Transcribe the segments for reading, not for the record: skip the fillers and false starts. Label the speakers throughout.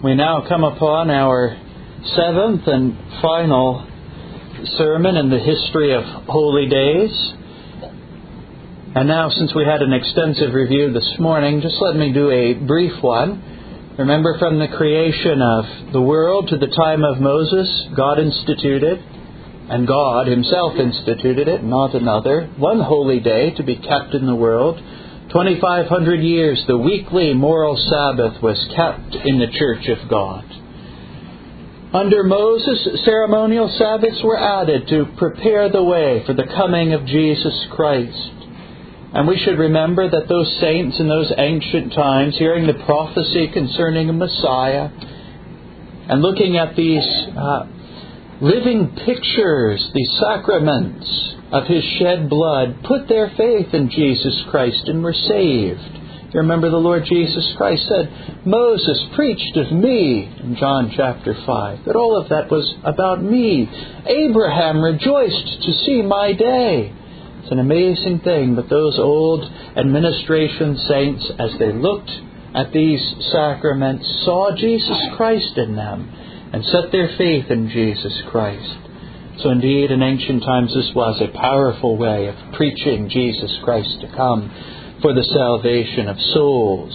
Speaker 1: We now come upon our seventh and final sermon in the history of holy days. And now, since we had an extensive review this morning, just let me do a brief one. Remember, from the creation of the world to the time of Moses, God instituted, and God Himself instituted it, not another, one holy day to be kept in the world. 2,500 years, the weekly moral Sabbath was kept in the Church of God. Under Moses, ceremonial Sabbaths were added to prepare the way for the coming of Jesus Christ. And we should remember that those saints in those ancient times, hearing the prophecy concerning a Messiah, and looking at these living pictures, these sacraments of His shed blood, put their faith in Jesus Christ and were saved. You remember the Lord Jesus Christ said, Moses preached of me, in John chapter 5, that all of that was about me. Abraham rejoiced to see my day. It's an amazing thing, but those old administration saints, as they looked at these sacraments, saw Jesus Christ in them and set their faith in Jesus Christ. So indeed, in ancient times, this was a powerful way of preaching Jesus Christ to come for the salvation of souls.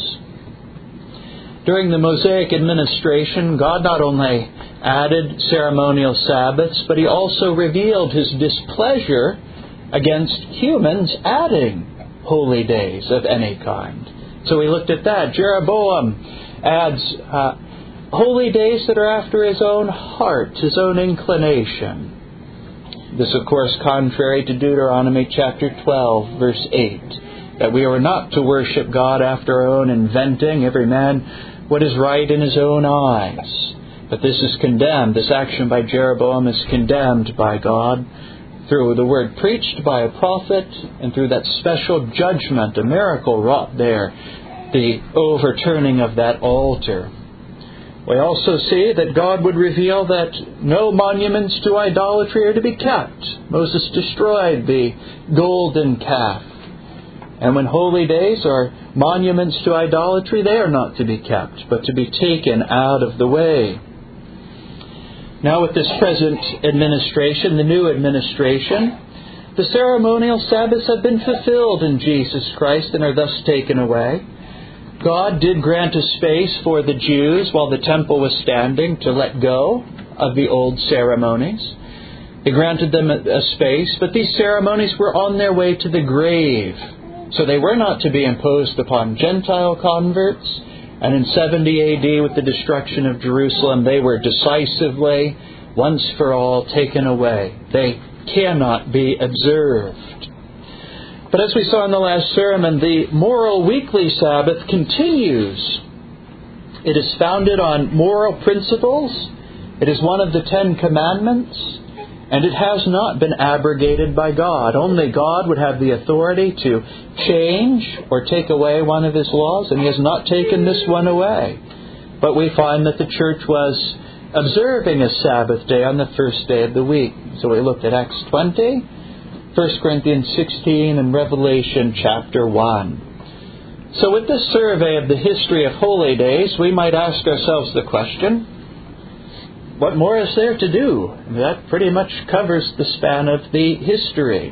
Speaker 1: During the Mosaic administration, God not only added ceremonial Sabbaths, but He also revealed His displeasure against humans adding holy days of any kind. So we looked at that. Jeroboam adds holy days that are after his own heart, his own inclination. This, of course, contrary to Deuteronomy chapter 12, verse 8, that we are not to worship God after our own inventing, every man what is right in his own eyes. But this is condemned. This action by Jeroboam is condemned by God through the word preached by a prophet and through that special judgment, a miracle wrought there, the overturning of that altar. We also see that God would reveal that no monuments to idolatry are to be kept. Moses destroyed the golden calf. And when holy days are monuments to idolatry, they are not to be kept, but to be taken out of the way. Now with this present administration, the new administration, the ceremonial Sabbaths have been fulfilled in Jesus Christ and are thus taken away. God did grant a space for the Jews while the temple was standing to let go of the old ceremonies. He granted them a space, but these ceremonies were on their way to the grave. So they were not to be imposed upon Gentile converts. And in 70 A.D., with the destruction of Jerusalem, they were decisively, once for all, taken away. They cannot be observed. But as we saw in the last sermon, the moral weekly Sabbath continues. It is founded on moral principles. It is one of the 10 Commandments. And it has not been abrogated by God. Only God would have the authority to change or take away one of His laws, and He has not taken this one away. But we find that the church was observing a Sabbath day on the first day of the week. So we looked at Acts 20, 1 Corinthians 16, and Revelation chapter 1. So with this survey of the history of holy days, we might ask ourselves the question, what more is there to do? That pretty much covers the span of the history.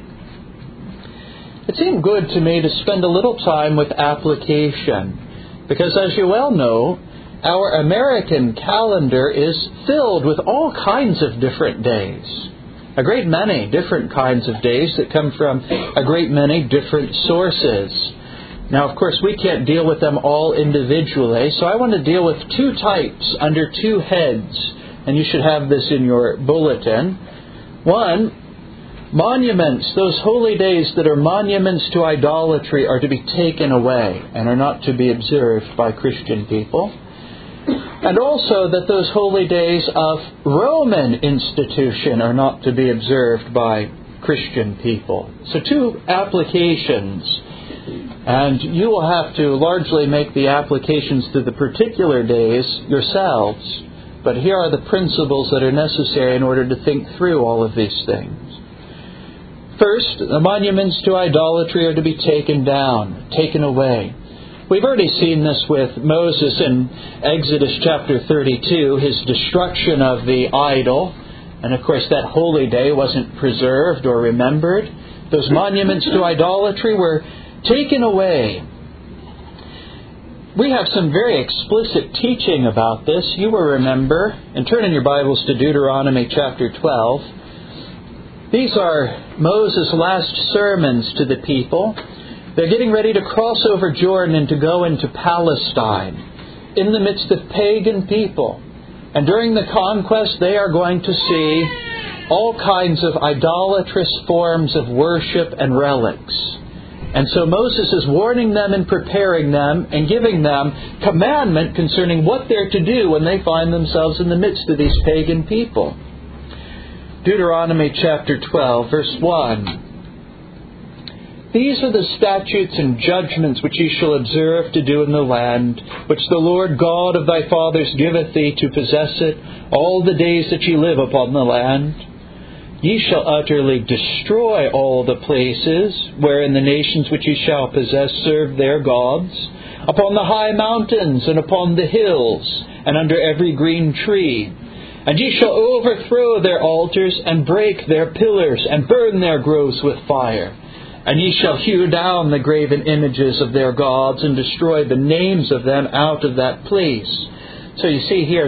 Speaker 1: It seemed good to me to spend a little time with application, because as you well know, our American calendar is filled with all kinds of different days. A great many different kinds of days that come from a great many different sources. Now, of course, we can't deal with them all individually, so I want to deal with two types under two heads. And you should have this in your bulletin. One, monuments, those holy days that are monuments to idolatry, are to be taken away and are not to be observed by Christian people. And also that those holy days of Roman institution are not to be observed by Christian people. So two applications. And you will have to largely make the applications to the particular days yourselves. But here are the principles that are necessary in order to think through all of these things. First, the monuments to idolatry are to be taken down, taken away. We've already seen this with Moses in Exodus chapter 32, his destruction of the idol. And of course that holy day wasn't preserved or remembered. Those monuments to idolatry were taken away. We have some very explicit teaching about this. You will remember, and turn in your Bibles to Deuteronomy chapter 12. These are Moses' last sermons to the people. They're getting ready to cross over Jordan and to go into Palestine in the midst of pagan people. And during the conquest, they are going to see all kinds of idolatrous forms of worship and relics. And so Moses is warning them and preparing them and giving them commandment concerning what they're to do when they find themselves in the midst of these pagan people. Deuteronomy chapter 12, verse 1. These are the statutes and judgments which ye shall observe to do in the land, which the Lord God of thy fathers giveth thee to possess it, all the days that ye live upon the land. Ye shall utterly destroy all the places wherein the nations which ye shall possess serve their gods, upon the high mountains and upon the hills, and under every green tree. And ye shall overthrow their altars, and break their pillars, and burn their groves with fire. And ye shall hew down the graven images of their gods, and destroy the names of them out of that place. So you see here,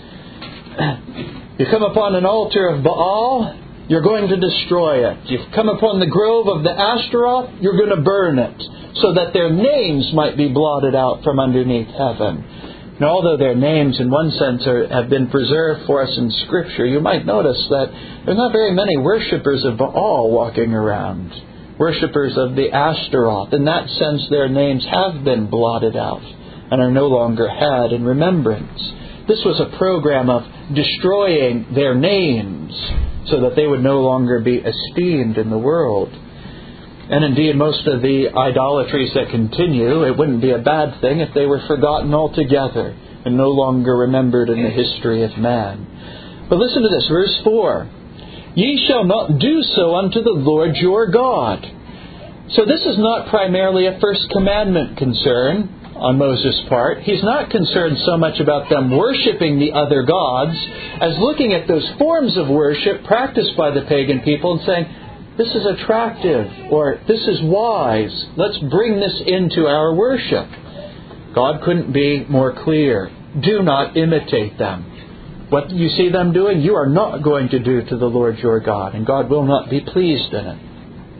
Speaker 1: you come upon an altar of Baal, you're going to destroy it. You've come upon the grove of the Ashtaroth, you're going to burn it, so that their names might be blotted out from underneath heaven. Now, although their names in one sense have been preserved for us in Scripture, you might notice that there's not very many worshippers of Baal walking around. Worshippers of the Ashtaroth. In that sense, their names have been blotted out and are no longer had in remembrance. This was a program of destroying their names so that they would no longer be esteemed in the world. And indeed, most of the idolatries that continue, it wouldn't be a bad thing if they were forgotten altogether and no longer remembered in the history of man. But listen to this, verse 4. Ye shall not do so unto the Lord your God. So this is not primarily a first commandment concern on Moses' part. He's not concerned so much about them worshiping the other gods as looking at those forms of worship practiced by the pagan people and saying, this is attractive, or this is wise. Let's bring this into our worship. God couldn't be more clear. Do not imitate them. What you see them doing, you are not going to do to the Lord your God, and God will not be pleased in it.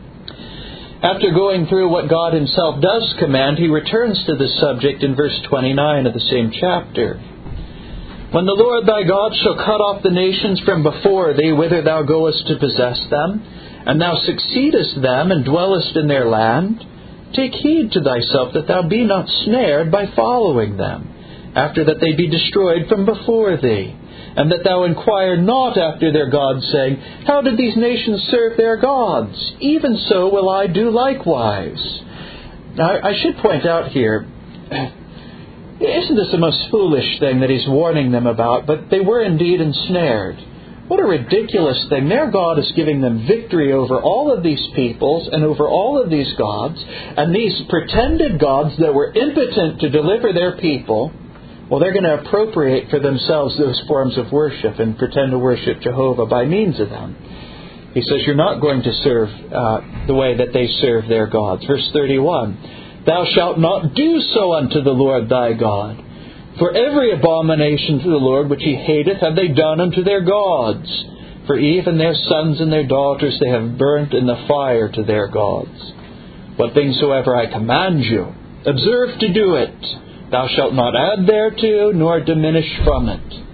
Speaker 1: After going through what God Himself does command, He returns to this subject in verse 29 of the same chapter. When the Lord thy God shall cut off the nations from before thee, whither thou goest to possess them, and thou succeedest them, and dwellest in their land, take heed to thyself that thou be not snared by following them, after that they be destroyed from before thee. And that thou inquire not after their gods, saying, how did these nations serve their gods? Even so will I do likewise. Now, I should point out here, isn't this the most foolish thing that He's warning them about? But they were indeed ensnared. What a ridiculous thing. Their God is giving them victory over all of these peoples and over all of these gods. And these pretended gods that were impotent to deliver their people, well, they're going to appropriate for themselves those forms of worship and pretend to worship Jehovah by means of them. He says, you're not going to serve the way that they serve their gods. Verse 31, thou shalt not do so unto the Lord thy God. For every abomination to the Lord which He hateth have they done unto their gods. For even their sons and their daughters they have burnt in the fire to their gods. What things soever I command you, observe to do it. Thou shalt not add thereto, nor diminish from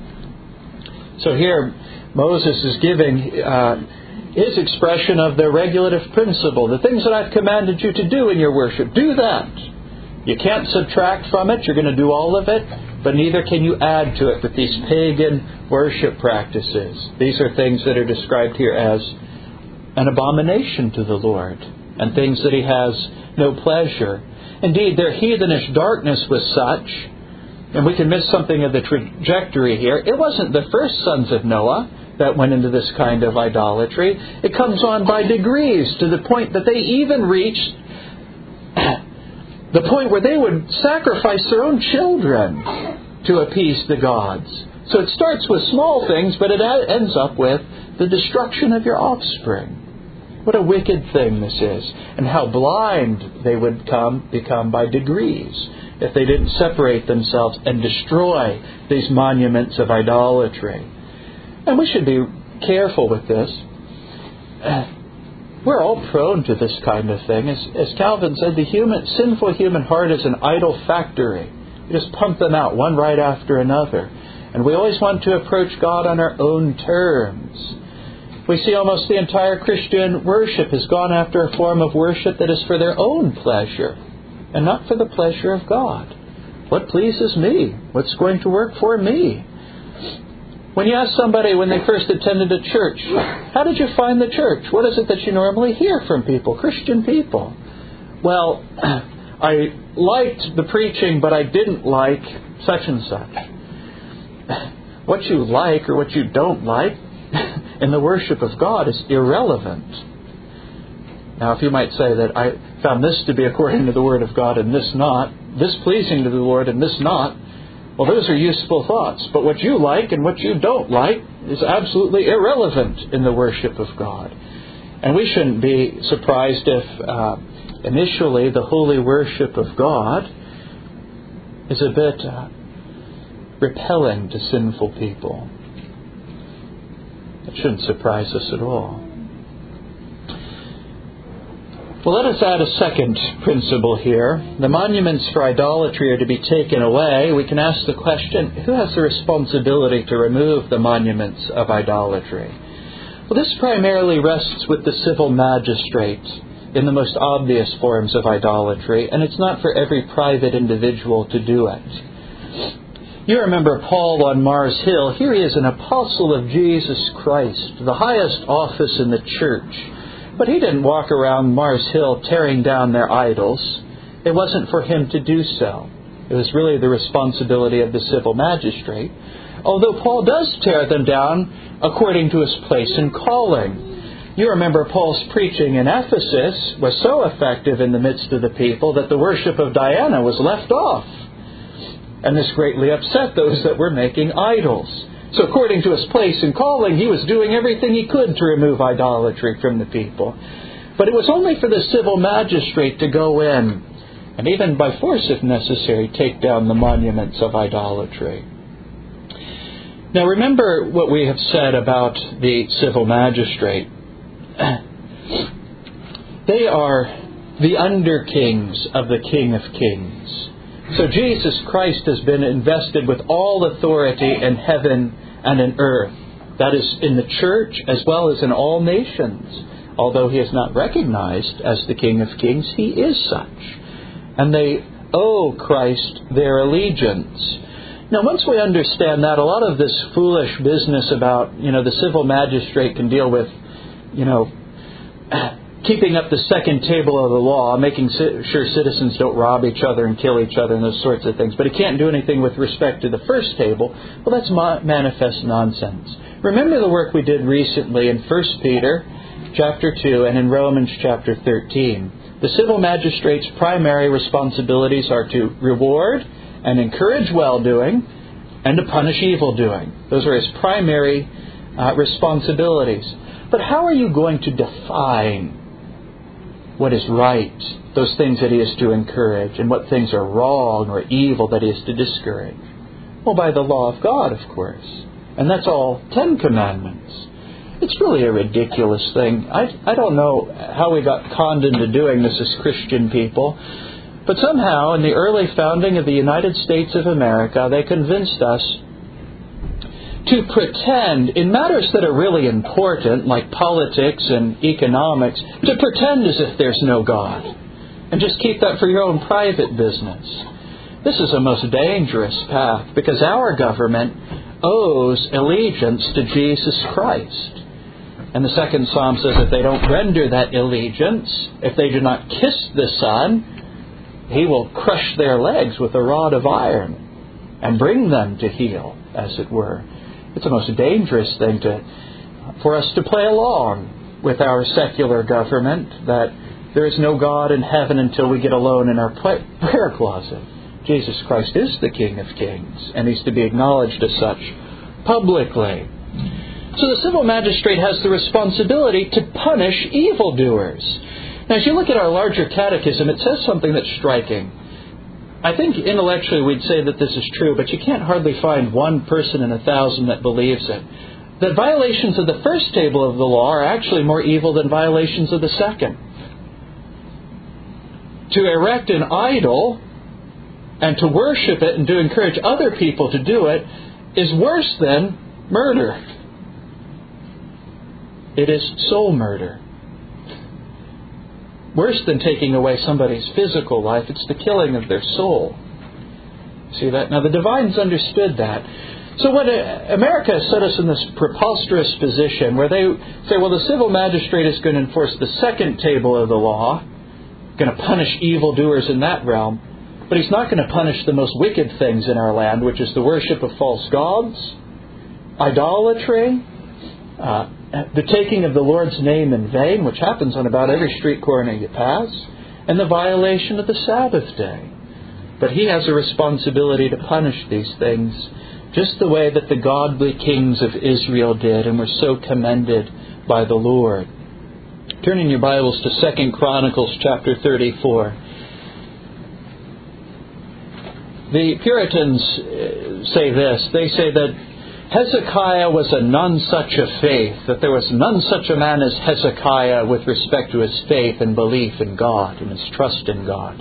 Speaker 1: it. So here, Moses is giving his expression of the regulative principle. The things that I've commanded you to do in your worship, do that. You can't subtract from it. You're going to do all of it. But neither can you add to it with these pagan worship practices. These are things that are described here as an abomination to the Lord, and things that He has no pleasure. Indeed, their heathenish darkness was such, and we can miss something of the trajectory here. It wasn't the first sons of Noah that went into this kind of idolatry. It comes on by degrees to the point that they even reached the point where they would sacrifice their own children to appease the gods. So it starts with small things, but it ends up with the destruction of your offspring. What a wicked thing this is, and how blind they would become by degrees if they didn't separate themselves and destroy these monuments of idolatry. And we should be careful with this. We're all prone to this kind of thing. As Calvin said, the sinful human heart is an idol factory. We just pump them out one right after another. And we always want to approach God on our own terms. We see almost the entire Christian worship has gone after a form of worship that is for their own pleasure and not for the pleasure of God. What pleases me? What's going to work for me? When you ask somebody when they first attended a church, how did you find the church? What is it that you normally hear from people, Christian people? Well, I liked the preaching, but I didn't like such and such. What you like or what you don't like in the worship of God is irrelevant. Now, if you might say that I found this to be according to the Word of God and this not, this pleasing to the Lord and this not, well, those are useful thoughts. But what you like and what you don't like is absolutely irrelevant in the worship of God. And we shouldn't be surprised if initially the holy worship of God is a bit repelling to sinful people. It shouldn't surprise us at all. Well, let us add a second principle here. The monuments for idolatry are to be taken away. We can ask the question, who has the responsibility to remove the monuments of idolatry? Well, this primarily rests with the civil magistrate in the most obvious forms of idolatry, and it's not for every private individual to do it. You remember Paul on Mars Hill. Here he is, an apostle of Jesus Christ, the highest office in the church. But he didn't walk around Mars Hill tearing down their idols. It wasn't for him to do so. It was really the responsibility of the civil magistrate. Although Paul does tear them down according to his place and calling. You remember Paul's preaching in Ephesus was so effective in the midst of the people that the worship of Diana was left off. And this greatly upset those that were making idols. So according to his place and calling, he was doing everything he could to remove idolatry from the people. But it was only for the civil magistrate to go in, and even by force if necessary, take down the monuments of idolatry. Now remember what we have said about the civil magistrate. They are the under-kings of the King of Kings. So Jesus Christ has been invested with all authority in heaven and in earth. That is in the church as well as in all nations. Although he is not recognized as the King of Kings, he is such. And they owe Christ their allegiance. Now, once we understand that, a lot of this foolish business about, the civil magistrate can deal with, keeping up the second table of the law, making sure citizens don't rob each other and kill each other and those sorts of things. But he can't do anything with respect to the first table. Well, that's manifest nonsense. Remember the work we did recently in 1 Peter chapter 2 and in Romans chapter 13. The civil magistrate's primary responsibilities are to reward and encourage well-doing and to punish evil-doing. Those are his primary responsibilities. But how are you going to define what is right, those things that he is to encourage, and what things are wrong or evil that he is to discourage? Well, by the law of God, of course. And that's all 10 commandments. It's really a ridiculous thing. I don't know how we got conned into doing this as Christian people, but somehow in the early founding of the United States of America, they convinced us to pretend, in matters that are really important, like politics and economics, to pretend as if there's no God. And just keep that for your own private business. This is a most dangerous path, because our government owes allegiance to Jesus Christ. And the second Psalm says if they don't render that allegiance, if they do not kiss the Son, He will crush their legs with a rod of iron and bring them to heel, as it were. It's a most dangerous thing for us to play along with our secular government that There is no God in heaven until we get alone in our prayer closet. Jesus Christ is the King of Kings, and He's to be acknowledged as such publicly. So the civil magistrate has the responsibility to punish evildoers. Now, as you look at our larger catechism, it says something that's striking. I think intellectually we'd say that this is true, but you can't hardly find one person in 1,000 that believes it. That violations of the first table of the law are actually more evil than violations of the second. To erect an idol and to worship it and to encourage other people to do it is worse than murder. It is soul murder. Worse than taking away somebody's physical life, it's the killing of their soul. See that? Now the divines understood that. So what America has set us in this preposterous position where they say, well, the civil magistrate is going to enforce the second table of the law, going to punish evildoers in that realm, but he's not going to punish the most wicked things in our land, which is the worship of false gods, idolatry, the taking of the Lord's name in vain, which happens on about every street corner you pass, and the violation of the Sabbath day. But He has a responsibility to punish these things just the way that the godly kings of Israel did and were so commended by the Lord. Turn in your Bibles to 2 Chronicles chapter 34. The Puritans say this. They say that Hezekiah was a none such a faith, that there was none such a man as Hezekiah with respect to his faith and belief in God and his trust in God.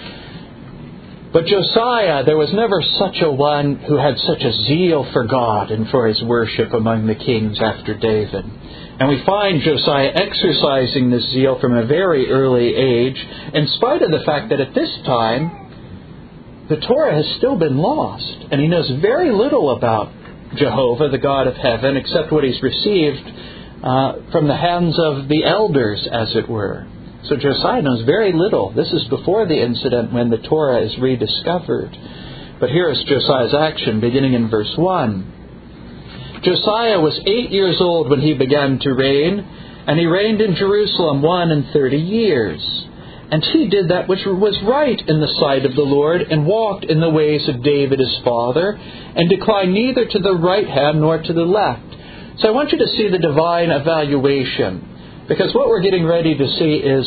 Speaker 1: But Josiah, there was never such a one who had such a zeal for God and for His worship among the kings after David. And we find Josiah exercising this zeal from a very early age, in spite of the fact that at this time, the Torah has still been lost. And he knows very little about Jehovah, the God of heaven, except what he's received from the hands of the elders, as it were. So Josiah knows very little. This is before the incident when the Torah is rediscovered. But here is Josiah's action, beginning in verse 1. Josiah was 8 years old when he began to reign, and he reigned in Jerusalem 31 years. And he did that which was right in the sight of the Lord, and walked in the ways of David his father, and declined neither to the right hand nor to the left. So I want you to see the divine evaluation. Because what we're getting ready to see is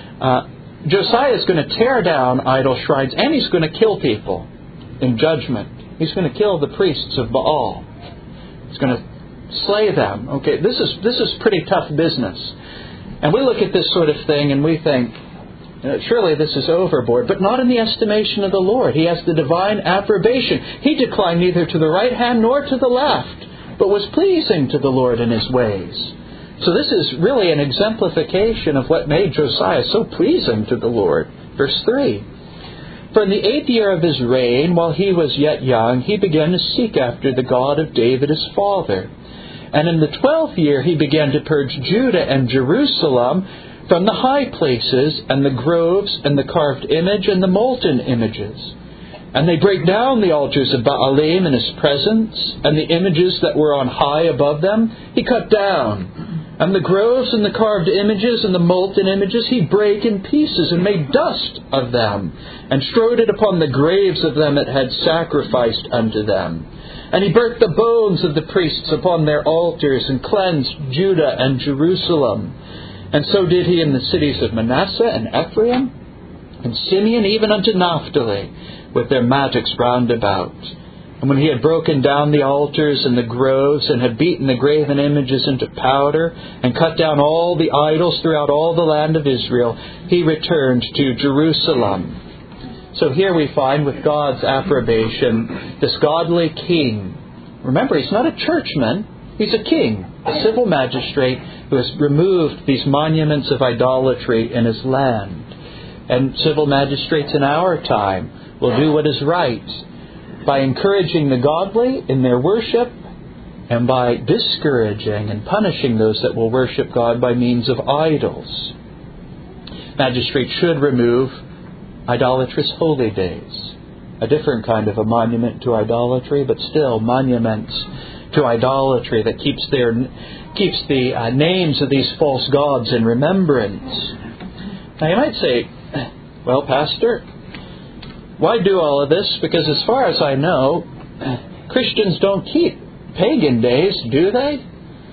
Speaker 1: Josiah is going to tear down idol shrines, and he's going to kill people in judgment. He's going to kill the priests of Baal. He's going to slay them. Okay, this is pretty tough business. And we look at this sort of thing and we think, surely this is overboard, but not in the estimation of the Lord. He has the divine approbation. He declined neither to the right hand nor to the left, but was pleasing to the Lord in His ways. So this is really an exemplification of what made Josiah so pleasing to the Lord. Verse 3. For in the 8th year of his reign, while he was yet young, he began to seek after the God of David his father. And in the 12th year he began to purge Judah and Jerusalem from the high places and the groves and the carved image and the molten images. And they break down the altars of Baalim in his presence, and the images that were on high above them he cut down. And the groves and the carved images and the molten images he brake in pieces, and made dust of them, and strode it upon the graves of them that had sacrificed unto them. And he burnt the bones of the priests upon their altars, and cleansed Judah and Jerusalem. And so did he in the cities of Manasseh and Ephraim, and Simeon, even unto Naphtali, with their magics round about. And when he had broken down the altars and the groves, and had beaten the graven images into powder, and cut down all the idols throughout all the land of Israel, he returned to Jerusalem. So here we find, with God's approbation, this godly king. Remember, he's not a churchman, he's a king, a civil magistrate who has removed these monuments of idolatry in his land. And civil magistrates in our time will do what is right by encouraging the godly in their worship, and by discouraging and punishing those that will worship God by means of idols. Magistrates should remove idolatrous holy days, a different kind of a monument to idolatry, but still monuments to idolatry that keeps the names of these false gods in remembrance. Now you might say, well, Pastor, why do all of this? Because as far as I know, Christians don't keep pagan days, do they?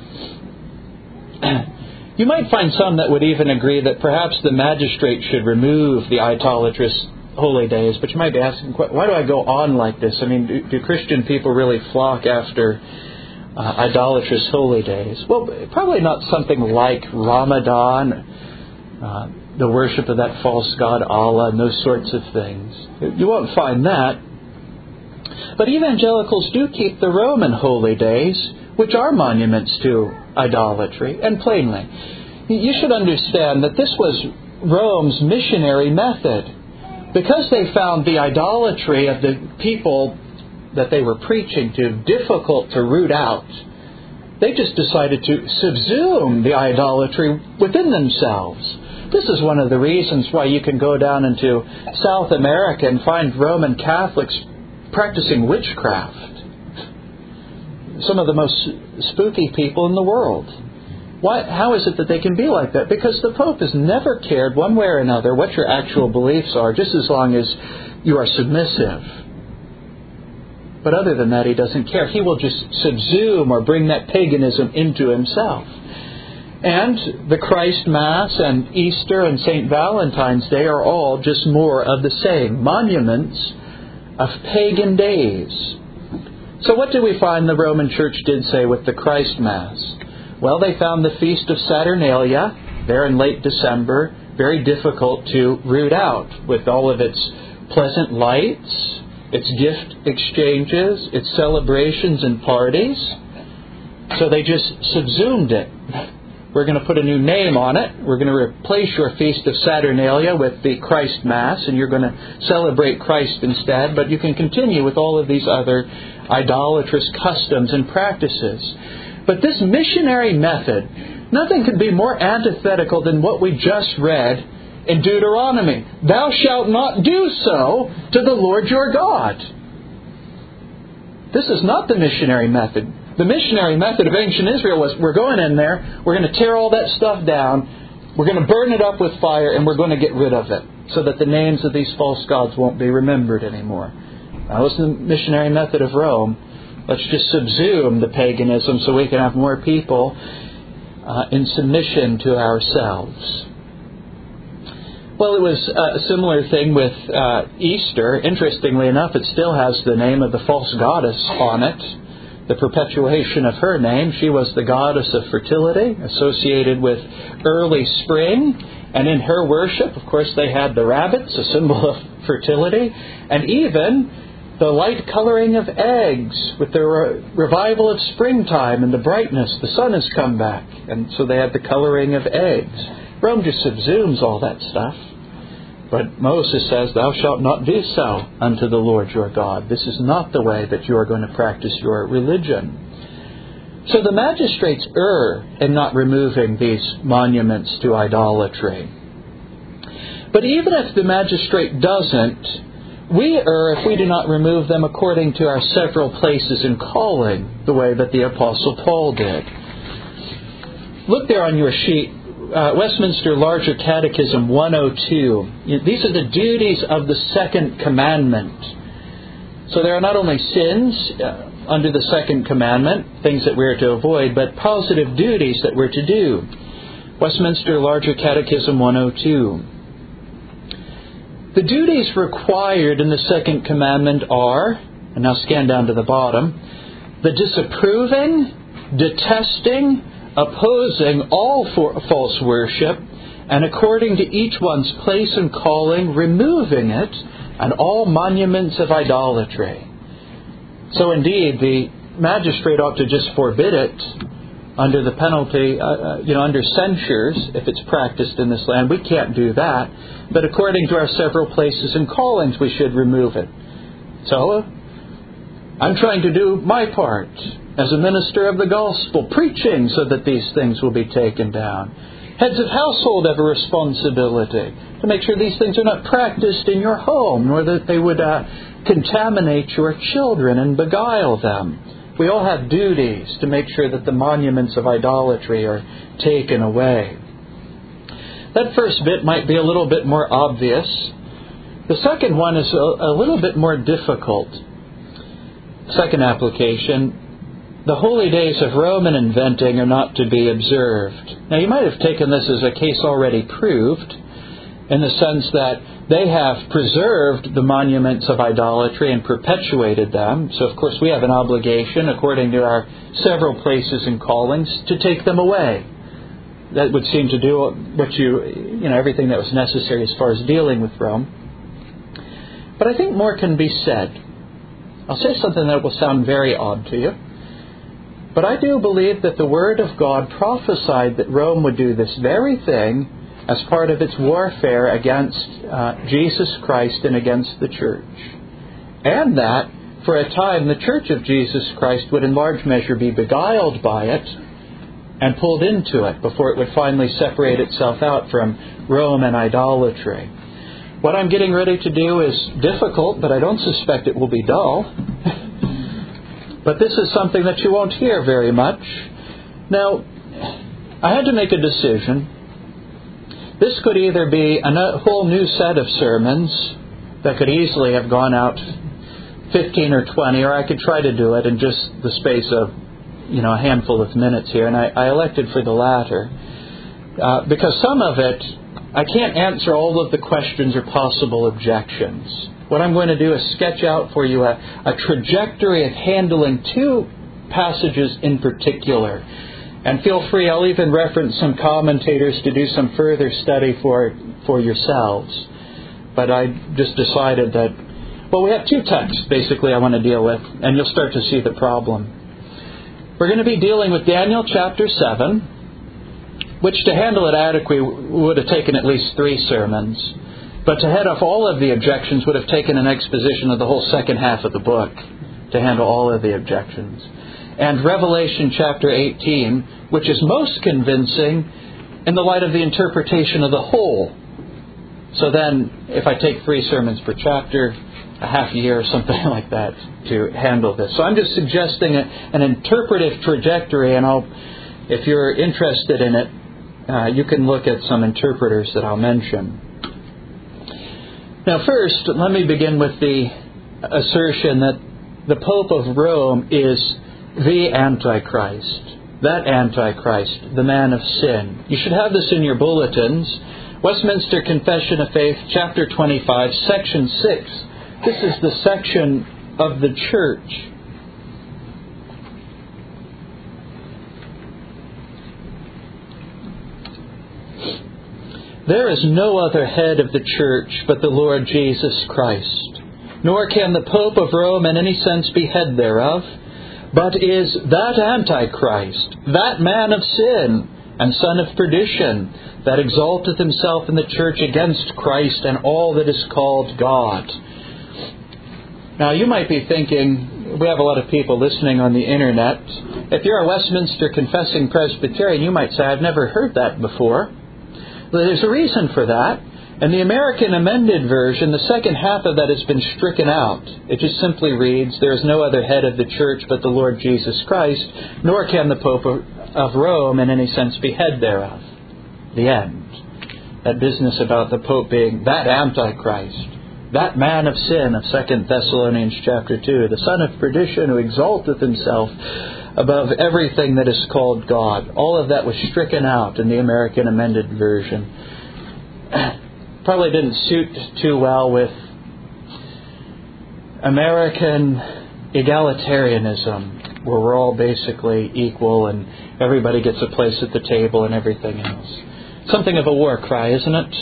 Speaker 1: You might find some that would even agree that perhaps the magistrate should remove the idolatrous holy days. But you might be asking, why do I go on like this? I mean, do Christian people really flock after idolatrous holy days? Well, probably not something like Ramadan, the worship of that false god Allah, and those sorts of things. You won't find that. But evangelicals do keep the Roman holy days, which are monuments to idolatry, and plainly. You should understand that this was Rome's missionary method. Because they found the idolatry of the people that they were preaching to difficult to root out, they just decided to subsume the idolatry within themselves. This is one of the reasons why you can go down into South America and find Roman Catholics practicing witchcraft. Some of the most spooky people in the world. How is it that they can be like that? Because the Pope has never cared one way or another what your actual beliefs are, just as long as you are submissive. But other than that, he doesn't care. He will just subsume or bring that paganism into himself. And the Christ Mass and Easter and St. Valentine's Day are all just more of the same, monuments of pagan days. So what do we find the Roman Church did say with the Christ Mass? Well, they found the Feast of Saturnalia there in late December very difficult to root out with all of its pleasant lights, its gift exchanges, its celebrations and parties. So they just subsumed it. We're going to put a new name on it. We're going to replace your Feast of Saturnalia with the Christ Mass, and you're going to celebrate Christ instead. But you can continue with all of these other idolatrous customs and practices. But this missionary method, nothing could be more antithetical than what we just read in Deuteronomy. Thou shalt not do so to the Lord your God. This is not the missionary method. The missionary method of ancient Israel was, we're going in there, we're going to tear all that stuff down, we're going to burn it up with fire, and we're going to get rid of it, so that the names of these false gods won't be remembered anymore. That was the missionary method of Rome. Let's just subsume the paganism so we can have more people in submission to ourselves. Well, it was a similar thing with Easter. Interestingly enough, it still has the name of the false goddess on it. The perpetuation of her name. She was the goddess of fertility, associated with early spring. And in her worship, of course, they had the rabbits, a symbol of fertility. And even the light coloring of eggs with the revival of springtime and the brightness. The sun has come back. And so they had the coloring of eggs. Rome just subsumes all that stuff. But Moses says, thou shalt not do so unto the Lord your God. This is not the way that you are going to practice your religion. So the magistrates err in not removing these monuments to idolatry. But even if the magistrate doesn't, we err if we do not remove them according to our several places in calling, the way that the Apostle Paul did. Look there on your sheet. Westminster Larger Catechism 102. These are the duties of the second commandment. So there are not only sins under the second commandment, things that we're to avoid, but positive duties that we're to do. Westminster Larger Catechism 102. The duties required in the second commandment are, and now scan down to the bottom, the disapproving, detesting, opposing all false worship, and according to each one's place and calling, removing it, and all monuments of idolatry. So indeed, the magistrate ought to just forbid it under the penalty, under censures, if it's practiced in this land. We can't do that. But according to our several places and callings, we should remove it. So, I'm trying to do my part as a minister of the gospel, preaching so that these things will be taken down. Heads of household have a responsibility to make sure these things are not practiced in your home, nor that they would contaminate your children and beguile them. We all have duties to make sure that the monuments of idolatry are taken away. That first bit might be a little bit more obvious. The second one is a little bit more difficult. Second application, the holy days of Roman inventing are not to be observed. Now, you might have taken this as a case already proved, in the sense that they have preserved the monuments of idolatry and perpetuated them. So, of course, we have an obligation, according to our several places and callings, to take them away. That would seem to do everything that was necessary as far as dealing with Rome. But I think more can be said. I'll say something that will sound very odd to you. But I do believe that the Word of God prophesied that Rome would do this very thing as part of its warfare against Jesus Christ and against the church. And that, for a time, the church of Jesus Christ would in large measure be beguiled by it and pulled into it before it would finally separate itself out from Rome and idolatry. What I'm getting ready to do is difficult, but I don't suspect it will be dull. But this is something that you won't hear very much. Now, I had to make a decision. This could either be a whole new set of sermons that could easily have gone out 15 or 20, or I could try to do it in just the space of, a handful of minutes here. And I elected for the latter. Because some of it, I can't answer all of the questions or possible objections. What I'm going to do is sketch out for you a trajectory of handling two passages in particular. And feel free, I'll even reference some commentators to do some further study for yourselves. But I just decided that, we have two texts basically I want to deal with, and you'll start to see the problem. We're going to be dealing with Daniel chapter 7, which to handle it adequately would have taken at least 3 sermons. But to head off all of the objections would have taken an exposition of the whole second half of the book to handle all of the objections. And Revelation chapter 18, which is most convincing in the light of the interpretation of the whole. So then, if I take 3 sermons per chapter, a half a year or something like that to handle this. So I'm just suggesting an interpretive trajectory, and if you're interested in it, you can look at some interpreters that I'll mention. Now first, let me begin with the assertion that the Pope of Rome is the Antichrist. That Antichrist, the man of sin. You should have this in your bulletins. Westminster Confession of Faith, chapter 25, section 6. This is the section of the church. There is no other head of the church but the Lord Jesus Christ, nor can the Pope of Rome in any sense be head thereof, but is that Antichrist, that man of sin and son of perdition, that exalteth himself in the church against Christ and all that is called God. Now, you might be thinking, we have a lot of people listening on the internet. If you're a Westminster Confessing Presbyterian, you might say, I've never heard that before. Well, there's a reason for that. In the American Amended Version, the second half of that has been stricken out. It just simply reads, there is no other head of the church but the Lord Jesus Christ, nor can the Pope of Rome in any sense be head thereof. The end. That business about the Pope being that Antichrist, that man of sin of 2 Thessalonians chapter 2, the son of perdition who exalteth himself above everything that is called God. All of that was stricken out in the American Amended Version. Probably didn't suit too well with American egalitarianism, where we're all basically equal and everybody gets a place at the table and everything else. Something of a war cry, isn't it?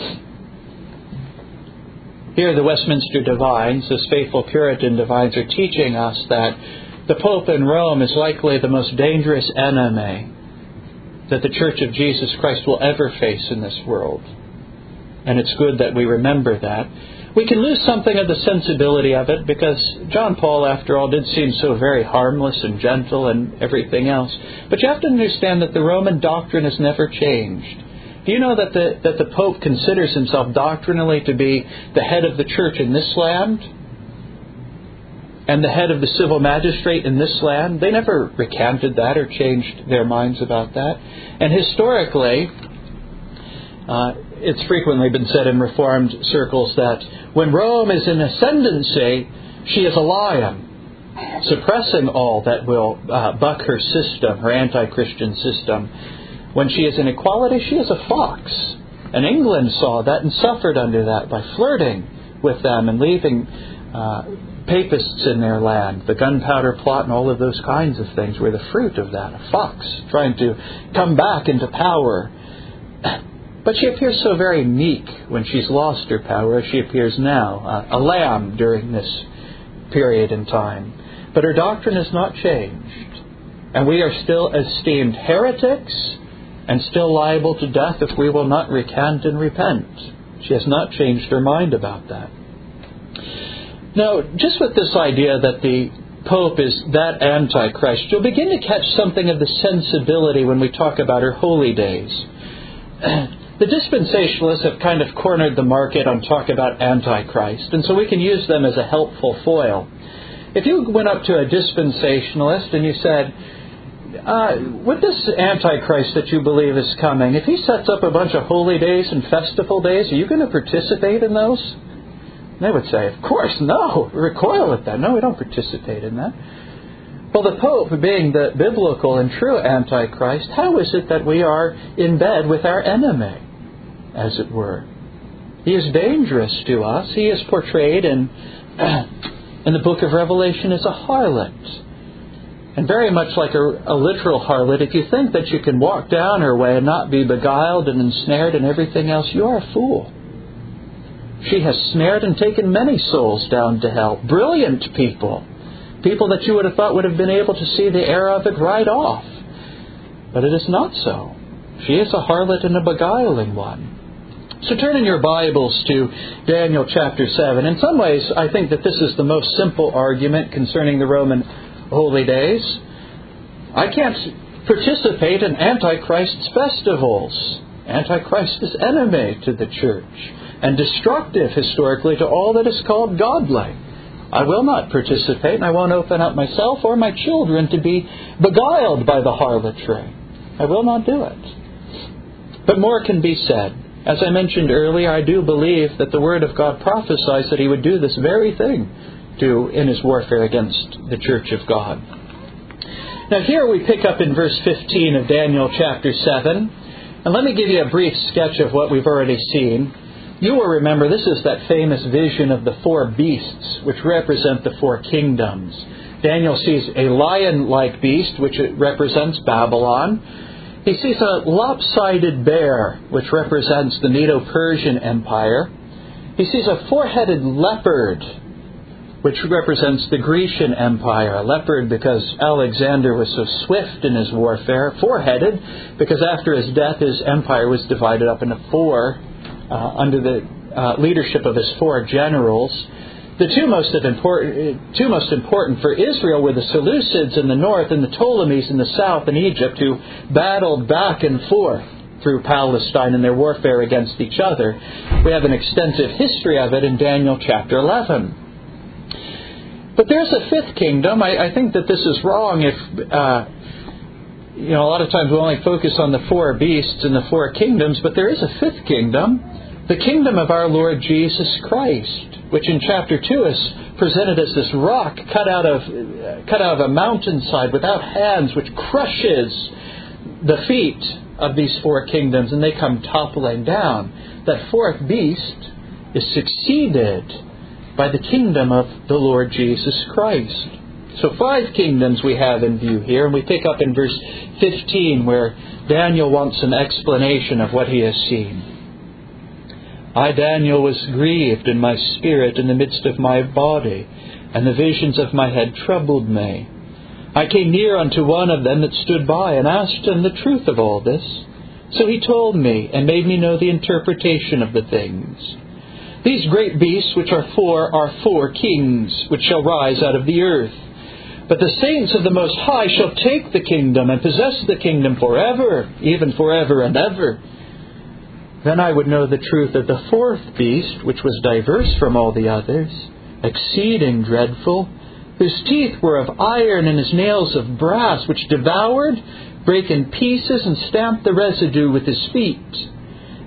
Speaker 1: Here the Westminster Divines, as faithful Puritan divines, are teaching us that the Pope in Rome is likely the most dangerous enemy that the Church of Jesus Christ will ever face in this world. And it's good that we remember that. We can lose something of the sensibility of it because John Paul, after all, did seem so very harmless and gentle and everything else. But you have to understand that the Roman doctrine has never changed. Do you know that the Pope considers himself doctrinally to be the head of the church in this land and the head of the civil magistrate in this land? They never recanted that or changed their minds about that. And historically, It's frequently been said in Reformed circles that when Rome is in ascendancy, she is a lion, suppressing all that will buck her system, her anti-Christian system. When she is in equality, she is a fox. And England saw that and suffered under that by flirting with them and leaving papists in their land. The gunpowder plot and all of those kinds of things were the fruit of that. A fox trying to come back into power. But she appears so very meek when she's lost her power as she appears now, a lamb during this period in time. But her doctrine has not changed. And we are still esteemed heretics and still liable to death if we will not recant and repent. She has not changed her mind about that. Now, just with this idea that the Pope is that Antichrist, you'll begin to catch something of the sensibility when we talk about her holy days. The dispensationalists have kind of cornered the market on talk about Antichrist, and so we can use them as a helpful foil. If you went up to a dispensationalist and you said, with this Antichrist that you believe is coming, if he sets up a bunch of holy days and festival days, are you going to participate in those? They would say, of course, no. Recoil at that. No, we don't participate in that. Well, the Pope, being the biblical and true Antichrist, how is it that we are in bed with our enemy, as it were? He is dangerous to us. He is portrayed in the book of Revelation as a harlot. And very much like a literal harlot, if you think that you can walk down her way and not be beguiled and ensnared and everything else, you are a fool. She has snared and taken many souls down to hell. Brilliant people. People that you would have thought would have been able to see the error of it right off. But it is not so. She is a harlot and a beguiling one. So turn in your Bibles to Daniel chapter 7. In some ways, I think that this is the most simple argument concerning the Roman holy days. I can't participate in Antichrist's festivals. Antichrist is enemy to the church and destructive historically to all that is called godly. I will not participate, and I won't open up myself or my children to be beguiled by the harlotry. I will not do it. But more can be said. As I mentioned earlier, I do believe that the Word of God prophesies that He would do this very thing in His warfare against the Church of God. Now here we pick up in verse 15 of Daniel chapter 7. And let me give you a brief sketch of what we've already seen. You will remember this is that famous vision of the four beasts, which represent the four kingdoms. Daniel sees a lion-like beast, which represents Babylon. He sees a lopsided bear, which represents the Medo-Persian Empire. He sees a four-headed leopard, which represents the Grecian Empire. A leopard because Alexander was so swift in his warfare. Four-headed because after his death his empire was divided up into four under the leadership of his four generals. The two most important for Israel were the Seleucids in the north and the Ptolemies in the south in Egypt, who battled back and forth through Palestine in their warfare against each other. We have an extensive history of it in Daniel chapter 11. But there's a fifth kingdom. I think that this is wrong if, a lot of times we only focus on the four beasts and the four kingdoms, but there is a fifth kingdom, the kingdom of our Lord Jesus Christ, which in chapter 2 is presented as this rock cut out of a mountainside without hands, which crushes the feet of these four kingdoms, and they come toppling down. That fourth beast is succeeded by the kingdom of the Lord Jesus Christ. So 5 kingdoms we have in view here, and we pick up in verse 15 where Daniel wants an explanation of what he has seen. I, Daniel, was grieved in my spirit in the midst of my body, and the visions of my head troubled me. I came near unto one of them that stood by, and asked him the truth of all this. So he told me, and made me know the interpretation of the things. These great beasts which are four kings, which shall rise out of the earth. But the saints of the Most High shall take the kingdom, and possess the kingdom forever, even forever and ever. Then I would know the truth of the fourth beast, which was diverse from all the others, exceeding dreadful, whose teeth were of iron, and his nails of brass, which devoured, brake in pieces, and stamped the residue with his feet.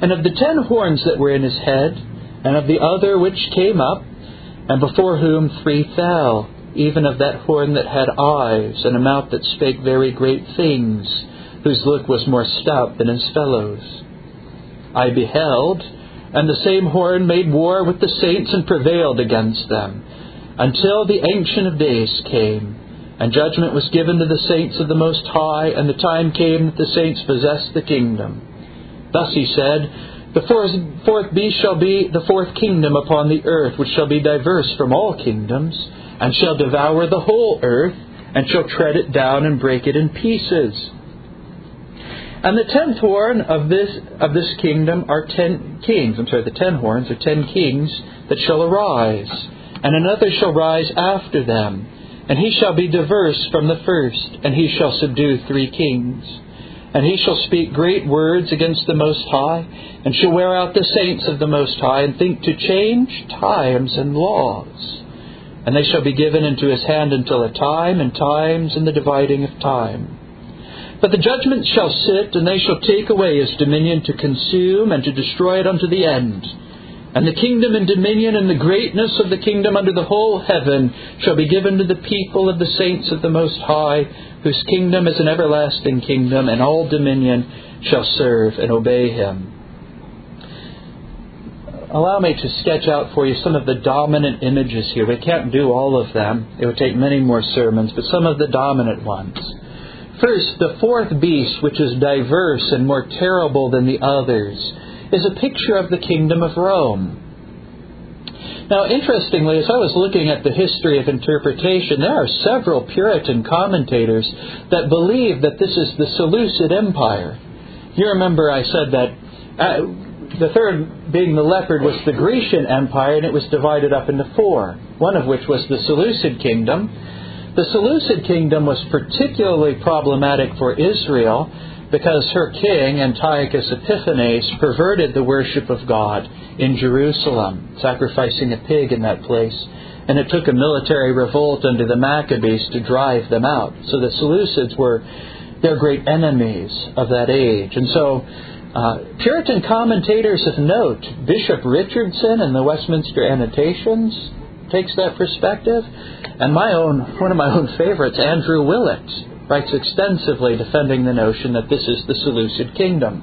Speaker 1: and of the 10 horns that were in his head, and of the other which came up, and before whom 3 fell, even of that horn that had eyes, and a mouth that spake very great things, whose look was more stout than his fellows. I beheld, and the same horn made war with the saints and prevailed against them, until the Ancient of Days came, and judgment was given to the saints of the Most High, and the time came that the saints possessed the kingdom. Thus he said, the fourth beast shall be the fourth kingdom upon the earth, which shall be diverse from all kingdoms, and shall devour the whole earth, and shall tread it down and break it in pieces. And the 10th horn of this kingdom are 10 kings. The 10 horns are 10 kings that shall arise, and another shall rise after them, and he shall be diverse from the first, and he shall subdue 3 kings. And he shall speak great words against the Most High, and shall wear out the saints of the Most High, and think to change times and laws. And they shall be given into his hand until a time, and times, and the dividing of time. But the judgment shall sit, and they shall take away his dominion to consume, and to destroy it unto the end. And the kingdom and dominion and the greatness of the kingdom under the whole heaven shall be given to the people of the saints of the Most High, whose kingdom is an everlasting kingdom, and all dominion shall serve and obey him. Allow me to sketch out for you some of the dominant images here. We can't do all of them. It would take many more sermons, but some of the dominant ones. First, the 4th beast, which is diverse and more terrible than the others, is a picture of the kingdom of Rome. Now, interestingly, as I was looking at the history of interpretation, there are several Puritan commentators that believe that this is the Seleucid Empire. You remember I said that the third, being the leopard, was the Grecian Empire, and it was divided up into 4, one of which was the Seleucid Kingdom. The Seleucid Kingdom was particularly problematic for Israel, because her king, Antiochus Epiphanes, perverted the worship of God in Jerusalem, sacrificing a pig in that place. And it took a military revolt under the Maccabees to drive them out. So the Seleucids were their great enemies of that age. And so Puritan commentators of note, Bishop Richardson in the Westminster Annotations takes that perspective. And one of my own favorites, Andrew Willett, writes extensively defending the notion that this is the Seleucid Kingdom.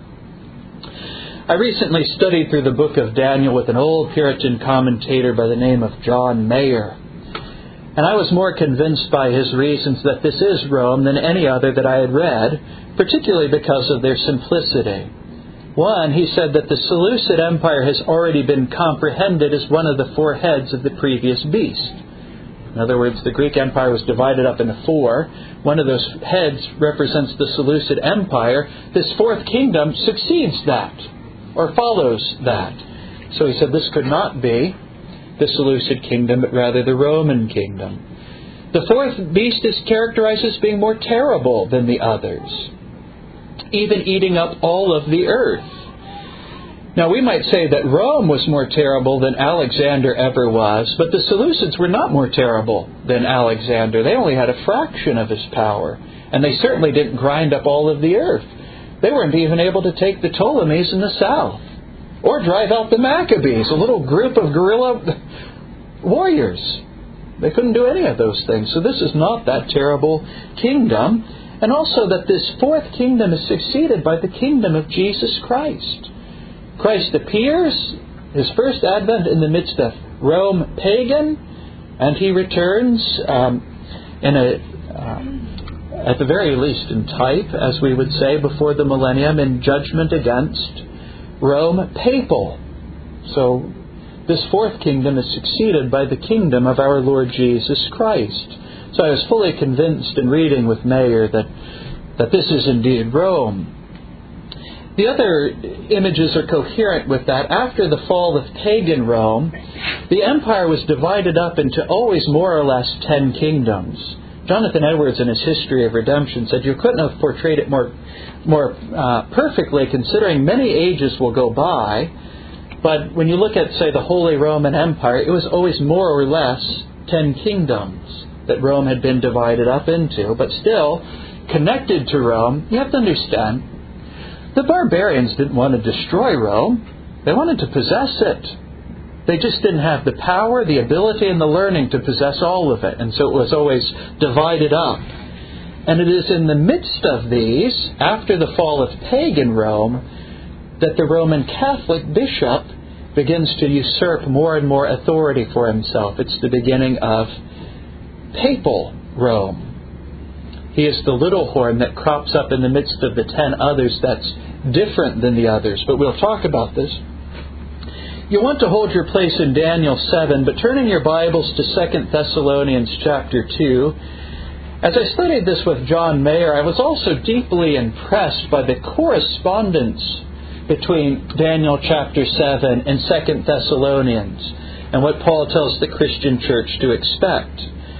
Speaker 1: I recently studied through the book of Daniel with an old Puritan commentator by the name of John Mayer. And I was more convinced by his reasons that this is Rome than any other that I had read, particularly because of their simplicity. One, he said that the Seleucid Empire has already been comprehended as one of the 4 heads of the previous beast. In other words, the Greek Empire was divided up into 4. One of those heads represents the Seleucid Empire. This 4th kingdom succeeds that, or follows that. So he said this could not be the Seleucid kingdom, but rather the Roman kingdom. The 4th beast is characterized as being more terrible than the others, even eating up all of the earth. Now, we might say that Rome was more terrible than Alexander ever was, but the Seleucids were not more terrible than Alexander. They only had a fraction of his power, and they certainly didn't grind up all of the earth. They weren't even able to take the Ptolemies in the south, or drive out the Maccabees, a little group of guerrilla warriors. They couldn't do any of those things. So this is not that terrible kingdom. And also that this 4th kingdom is succeeded by the kingdom of Jesus Christ. Christ appears, his first advent in the midst of Rome pagan, and he returns at the very least in type, as we would say, before the millennium, in judgment against Rome papal. So this 4th kingdom is succeeded by the kingdom of our Lord Jesus Christ. So I was fully convinced in reading with Mayer that this is indeed Rome. The other images are coherent with that. After the fall of pagan Rome, the empire was divided up into always more or less 10 kingdoms. Jonathan Edwards, in his History of Redemption, said you couldn't have portrayed it more perfectly, considering many ages will go by. But when you look at, say, the Holy Roman Empire, it was always more or less 10 kingdoms that Rome had been divided up into. But still, connected to Rome, you have to understand, The barbarians didn't want to destroy Rome. They wanted to possess it. They just didn't have the power, the ability, and the learning to possess all of it. And so it was always divided up. And it is in the midst of these, after the fall of pagan Rome, that the Roman Catholic bishop begins to usurp more and more authority for himself. It's the beginning of papal Rome. He is the little horn that crops up in the midst of the 10 others that's different than the others. But we'll talk about this. You want to hold your place in Daniel 7, but turn in your Bibles to 2 Thessalonians chapter 2. As I studied this with John Mayer, I was also deeply impressed by the correspondence between Daniel chapter 7 and 2 Thessalonians and what Paul tells the Christian church to expect.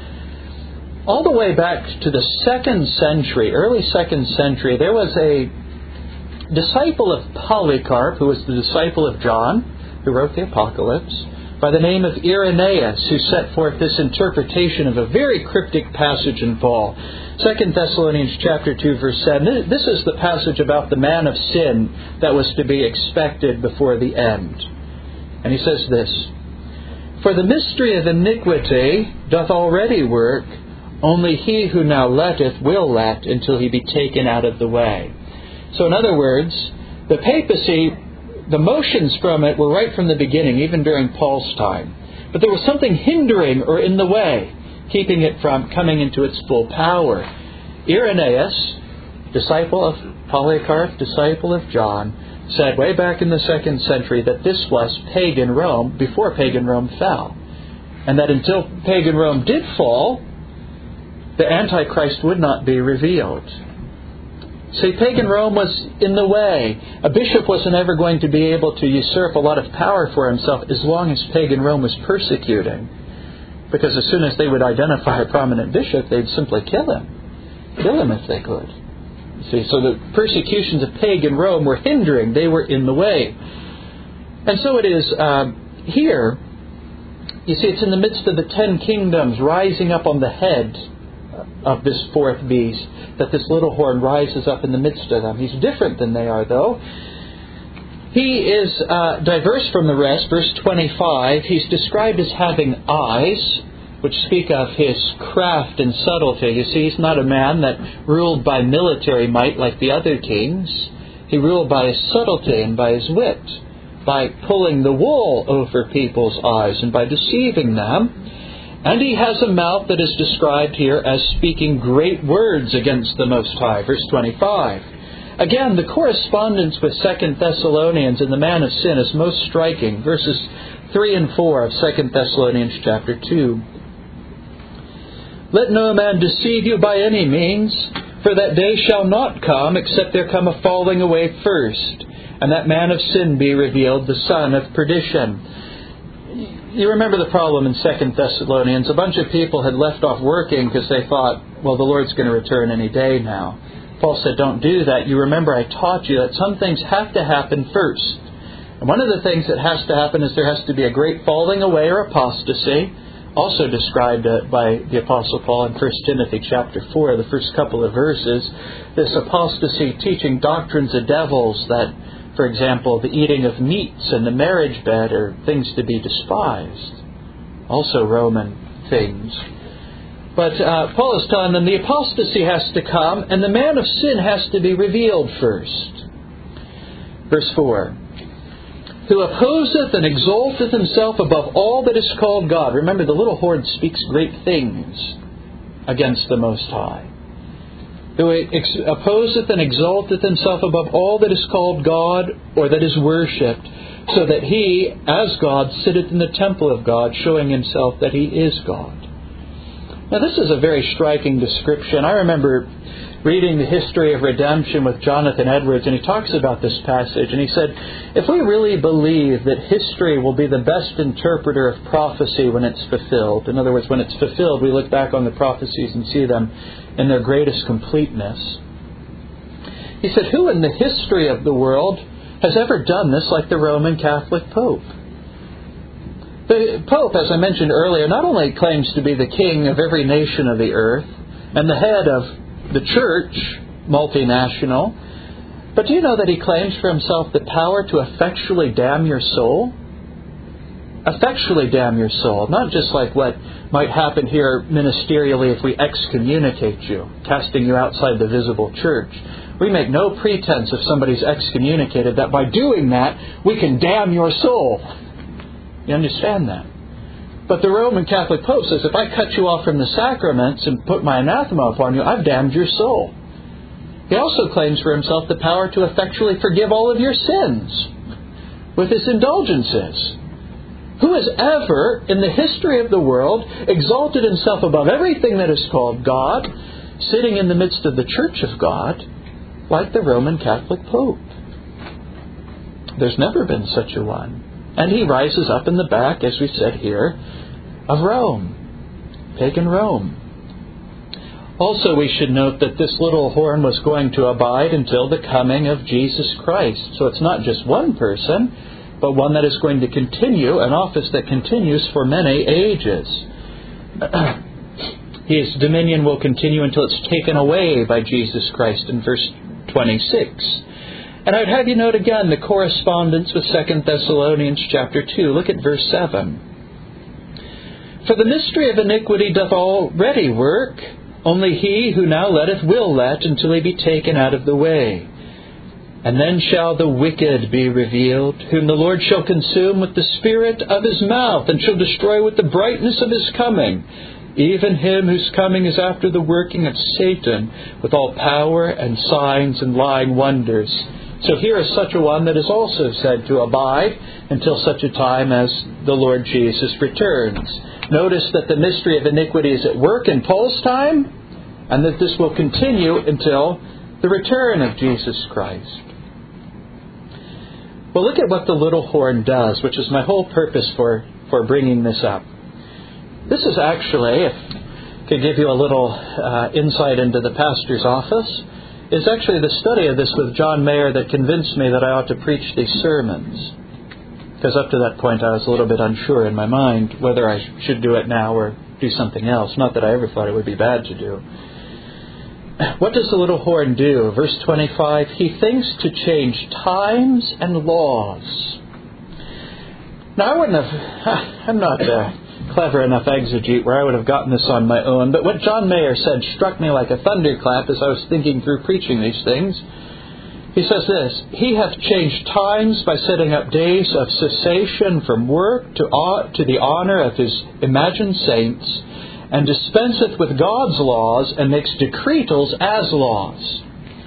Speaker 1: All the way back to the 2nd century, early 2nd century, there was a disciple of Polycarp, who was the disciple of John, who wrote the Apocalypse, by the name of Irenaeus, who set forth this interpretation of a very cryptic passage in Paul. 2 Thessalonians chapter 2, verse 7. This is the passage about the man of sin that was to be expected before the end. And he says this, "For the mystery of iniquity doth already work, only he who now letteth will let until he be taken out of the way." So in other words, the papacy, the motions from it were right from the beginning, even during Paul's time. But there was something hindering or in the way, keeping it from coming into its full power. Irenaeus, disciple of Polycarp, disciple of John, said way back in the 2nd century that this was pagan Rome before pagan Rome fell. And that until pagan Rome did fall, the Antichrist would not be revealed. See, pagan Rome was in the way. A bishop wasn't ever going to be able to usurp a lot of power for himself as long as pagan Rome was persecuting. Because as soon as they would identify a prominent bishop, they'd simply kill him. Kill him if they could. See, so the persecutions of pagan Rome were hindering. They were in the way. And so it is here. You see, it's in the midst of the 10 kingdoms rising up on the head of this fourth beast, that this little horn rises up in the midst of them. He's different than they are, though. He is diverse from the rest. Verse 25, he's described as having eyes, which speak of his craft and subtlety. You see, he's not a man that ruled by military might like the other kings. He ruled by his subtlety and by his wit, by pulling the wool over people's eyes and by deceiving them. And he has a mouth that is described here as speaking great words against the Most High. Verse 25. Again, the correspondence with 2 Thessalonians and the man of sin is most striking. Verses 3 and 4 of 2 Thessalonians chapter 2. "Let no man deceive you by any means, for that day shall not come, except there come a falling away first, and that man of sin be revealed, the son of perdition." You remember the problem in 2 Thessalonians. A bunch of people had left off working because they thought, well, the Lord's going to return any day now. Paul said, don't do that. You remember I taught you that some things have to happen first. And one of the things that has to happen is there has to be a great falling away or apostasy, also described by the Apostle Paul in 1 Timothy chapter 4, the first couple of verses. This apostasy teaching doctrines of devils that, for example, the eating of meats and the marriage bed are things to be despised. Also Roman things. But Paul is telling them the apostasy has to come and the man of sin has to be revealed first. Verse 4. "Who opposeth and exalteth himself above all that is called God." Remember, the little horn speaks great things against the Most High. "Who opposeth and exalteth himself above all that is called God, or that is worshipped, so that he, as God, sitteth in the temple of God, showing himself that he is God." Now this is a very striking description. I remember reading the history of redemption with Jonathan Edwards, and he talks about this passage, and he said, if we really believe that history will be the best interpreter of prophecy when it's fulfilled, in other words, when it's fulfilled, we look back on the prophecies and see them in their greatest completeness. He said, who in the history of the world has ever done this like the Roman Catholic Pope? The Pope, as I mentioned earlier, not only claims to be the king of every nation of the earth and the head of the church, multinational, But do you know that he claims for himself the power to effectually damn your soul? Effectually damn your soul. Not just like what might happen here ministerially if we excommunicate you, casting you outside the visible church. We make no pretense if somebody's excommunicated that by doing that, we can damn your soul. You understand that? But the Roman Catholic Pope says, if I cut you off from the sacraments and put my anathema upon you, I've damned your soul. He also claims for himself the power to effectually forgive all of your sins with his indulgences. Who has ever, in the history of the world, exalted himself above everything that is called God, sitting in the midst of the Church of God, like the Roman Catholic Pope? There's never been such a one. And he rises up in the back, as we said here, of Rome, pagan Rome. Also, we should note that this little horn was going to abide until the coming of Jesus Christ. So it's not just one person, but one that is going to continue, an office that continues for many ages. His dominion will continue until it's taken away by Jesus Christ in verse 26. And I'd have you note again the correspondence with 2 Thessalonians chapter 2. Look at verse 7. For the mystery of iniquity doth already work, only he who now letteth will let until he be taken out of the way. And then shall the wicked be revealed, whom the Lord shall consume with the spirit of his mouth, and shall destroy with the brightness of his coming, even him whose coming is after the working of Satan, with all power and signs and lying wonders. So here is such a one that is also said to abide until such a time as the Lord Jesus returns. Notice that the mystery of iniquity is at work in Paul's time, and that this will continue until the return of Jesus Christ. Well, look at what the little horn does, which is my whole purpose for bringing this up. This is actually, if I could give you a little insight into the pastor's office, is actually the study of this with John Mayer that convinced me that I ought to preach these sermons. Because up to that point I was a little bit unsure in my mind whether I should do it now or do something else. Not that I ever thought it would be bad to do. What does the little horn do? Verse 25, he thinks to change times and laws. Now I'm not clever enough exegete where I would have gotten this on my own, but what John Mayer said struck me like a thunderclap as I was thinking through preaching these things. He says this, he hath changed times by setting up days of cessation from work to the honor of his imagined saints, and dispenseth with God's laws, and makes decretals as laws.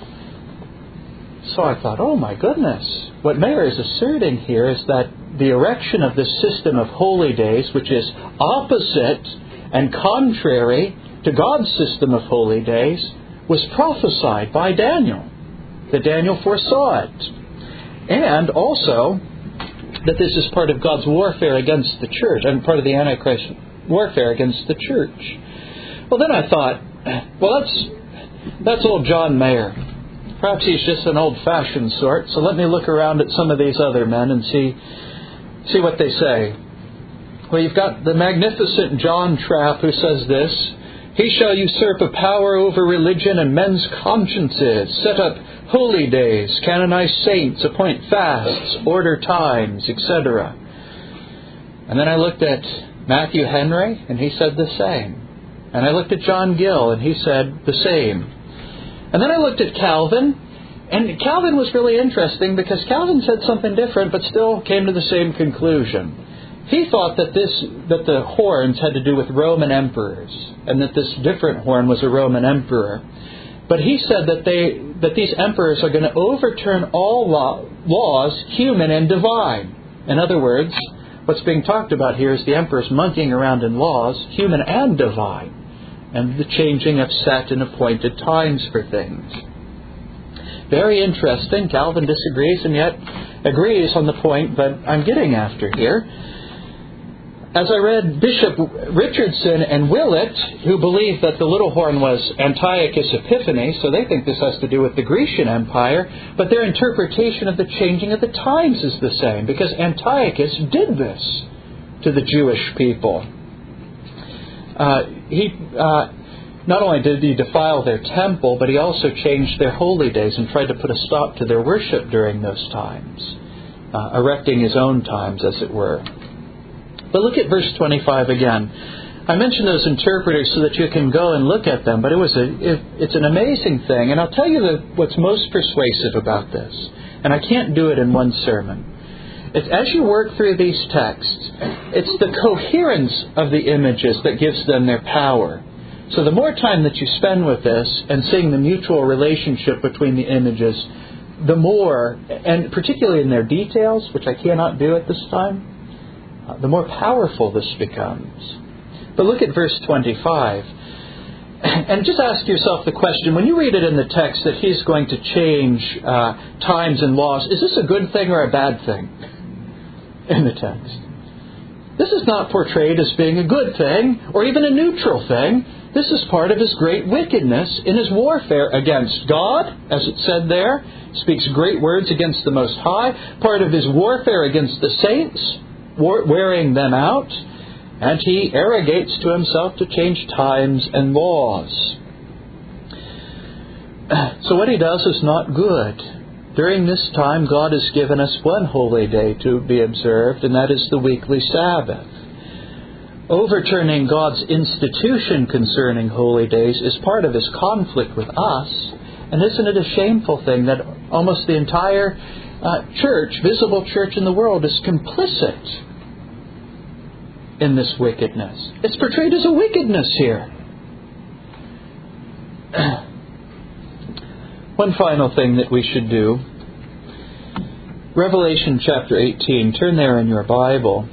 Speaker 1: So I thought, oh my goodness, what Mayer is asserting here is that the erection of this system of holy days, which is opposite and contrary to God's system of holy days, was prophesied by Daniel, that Daniel foresaw it. And also that this is part of God's warfare against the church, and part of the Antichrist warfare against the church. Well, then I thought, well, that's old John Mayer. Perhaps he's just an old-fashioned sort, so let me look around at some of these other men and see what they say. Well, you've got the magnificent John Trapp, who says this, he shall usurp a power over religion and men's consciences, set up holy days, canonize saints, appoint fasts, order times, etc. And then I looked at Matthew Henry, and he said the same. And I looked at John Gill, and he said the same. And then I looked at Calvin, and Calvin was really interesting because Calvin said something different, but still came to the same conclusion. He thought that the horns had to do with Roman emperors, and that this different horn was a Roman emperor. But he said that these emperors are going to overturn all laws, human and divine. In other words, what's being talked about here is the emperors monkeying around in laws, human and divine, and the changing of set and appointed times for things. Very interesting. Calvin disagrees and yet agrees on the point that I'm getting after here. As I read Bishop Richardson and Willett, who believe that the little horn was Antiochus Epiphanes, so they think this has to do with the Grecian Empire, but their interpretation of the changing of the times is the same, because Antiochus did this to the Jewish people. not only did he defile their temple, but he also changed their holy days and tried to put a stop to their worship during those times, erecting his own times, as it were. But look at verse 25 again. I mentioned those interpreters so that you can go and look at them, but it's an amazing thing. And I'll tell you what's most persuasive about this, and I can't do it in one sermon. It's as you work through these texts, it's the coherence of the images that gives them their power. So the more time that you spend with this and seeing the mutual relationship between the images, the more, and particularly in their details, which I cannot do at this time, the more powerful this becomes. But look at verse 25. And just ask yourself the question, when you read it in the text that he's going to change times and laws, is this a good thing or a bad thing in the text? This is not portrayed as being a good thing or even a neutral thing. This is part of his great wickedness in his warfare against God, as it said there. Speaks great words against the Most High. Part of his warfare against the saints, wearing them out. And he arrogates to himself to change times and laws. So what he does is not good. During this time, God has given us one holy day to be observed, and that is the weekly Sabbath. Overturning God's institution concerning holy days is part of his conflict with us. And isn't it a shameful thing that almost the entire church, visible church in the world, is complicit in this wickedness? It's portrayed as a wickedness here. One final thing that we should do. Revelation chapter 18. Turn there in your Bible.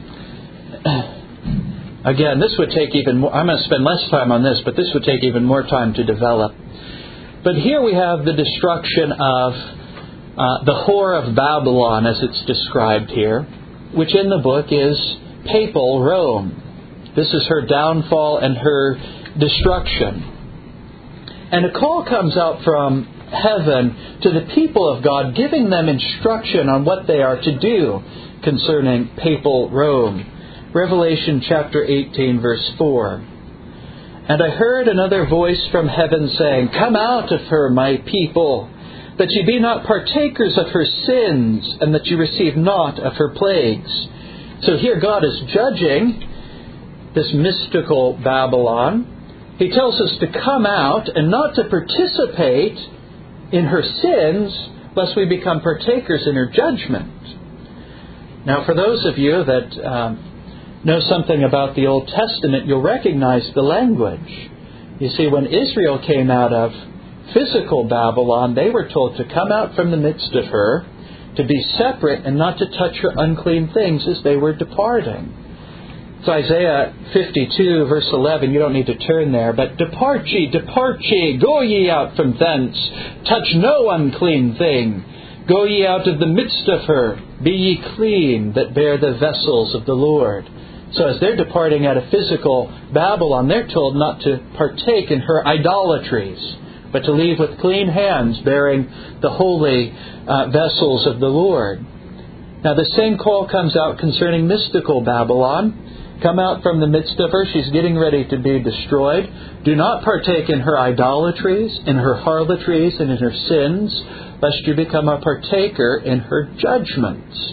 Speaker 1: Again, this would take even more. I'm going to spend less time on this, but this would take even more time to develop. But here we have the destruction of the whore of Babylon, as it's described here, which in the book is Papal Rome. This is her downfall and her destruction. And a call comes out from heaven to the people of God, giving them instruction on what they are to do concerning Papal Rome. Revelation chapter 18, verse 4. And I heard another voice from heaven saying, Come out of her, my people, that ye be not partakers of her sins, and that ye receive not of her plagues. So here God is judging this mystical Babylon. He tells us to come out and not to participate in her sins, lest we become partakers in her judgment. Now, for those of you that know something about the Old Testament, you'll recognize the language. You see, when Israel came out of physical Babylon, they were told to come out from the midst of her, to be separate and not to touch her unclean things as they were departing. It's Isaiah 52, verse 11. You don't need to turn there. But depart ye, go ye out from thence. Touch no unclean thing. Go ye out of the midst of her. Be ye clean that bear the vessels of the Lord. So as they're departing out of physical Babylon, they're told not to partake in her idolatries, but to leave with clean hands bearing the holy vessels of the Lord. Now the same call comes out concerning mystical Babylon. Come out from the midst of her. She's getting ready to be destroyed. Do not partake in her idolatries, in her harlotries, and in her sins, lest you become a partaker in her judgments.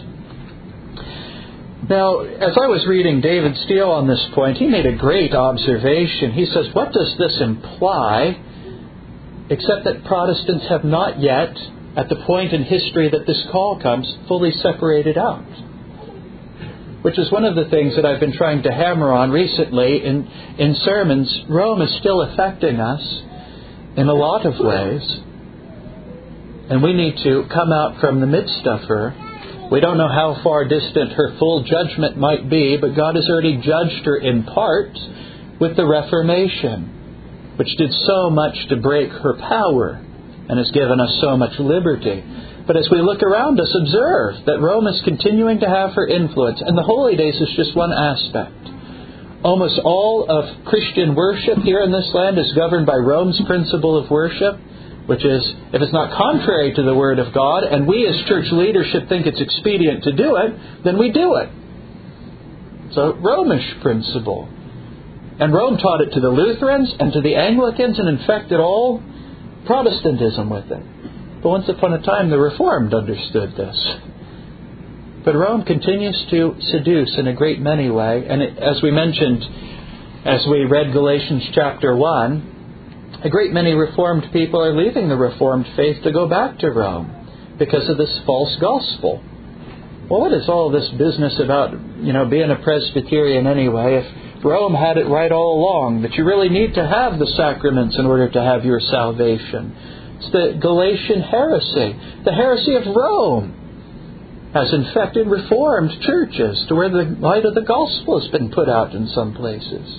Speaker 1: Now, as I was reading David Steele on this point, he made a great observation. He says, what does this imply, except that Protestants have not yet, at the point in history that this call comes, fully separated out? Which is one of the things that I've been trying to hammer on recently in sermons. Rome is still affecting us in a lot of ways. And we need to come out from the midst of her. We don't know how far distant her full judgment might be, but God has already judged her in part with the Reformation, which did so much to break her power and has given us so much liberty. But as we look around us, observe that Rome is continuing to have her influence, and the Holy Days is just one aspect. Almost all of Christian worship here in this land is governed by Rome's principle of worship, which is, if it's not contrary to the Word of God, and we as church leadership think it's expedient to do it, then we do it. It's a Romish principle. And Rome taught it to the Lutherans and to the Anglicans and infected all Protestantism with it. But once upon a time, the Reformed understood this. But Rome continues to seduce in a great many ways. And as we mentioned, as we read Galatians chapter 1, a great many Reformed people are leaving the Reformed faith to go back to Rome because of this false gospel. Well, what is all this business about, being a Presbyterian anyway, if Rome had it right all along, that you really need to have the sacraments in order to have your salvation? It's the Galatian heresy. The heresy of Rome has infected Reformed churches to where the light of the gospel has been put out in some places.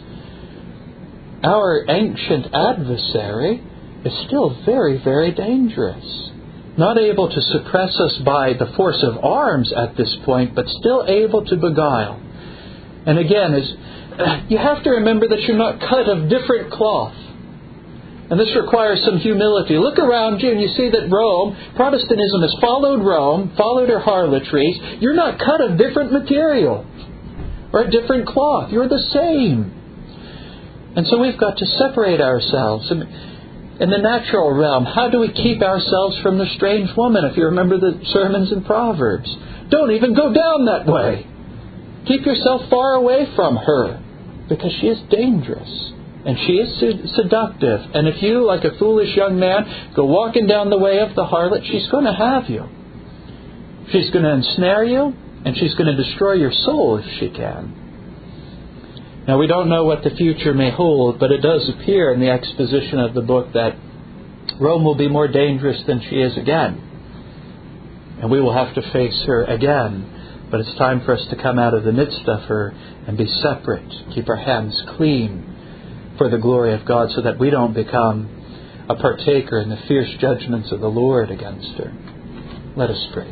Speaker 1: Our ancient adversary is still very, very dangerous. Not able to suppress us by the force of arms at this point, but still able to beguile. And again, you have to remember that you're not cut of different cloth. And this requires some humility. Look around you and you see that Protestantism has followed Rome, followed her harlotries. You're not cut of different material or a different cloth. You're the same. And so we've got to separate ourselves. In the natural realm, how do we keep ourselves from the strange woman? If you remember the sermons in Proverbs, don't even go down that way. Keep yourself far away from her, because she is dangerous and she is seductive. And if you, like a foolish young man, go walking down the way of the harlot, she's going to have you. She's going to ensnare you, and she's going to destroy your soul if she can. Now, we don't know what the future may hold, but it does appear in the exposition of the book that Rome will be more dangerous than she is again. And we will have to face her again. But it's time for us to come out of the midst of her and be separate, keep our hands clean for the glory of God, so that we don't become a partaker in the fierce judgments of the Lord against her. Let us pray.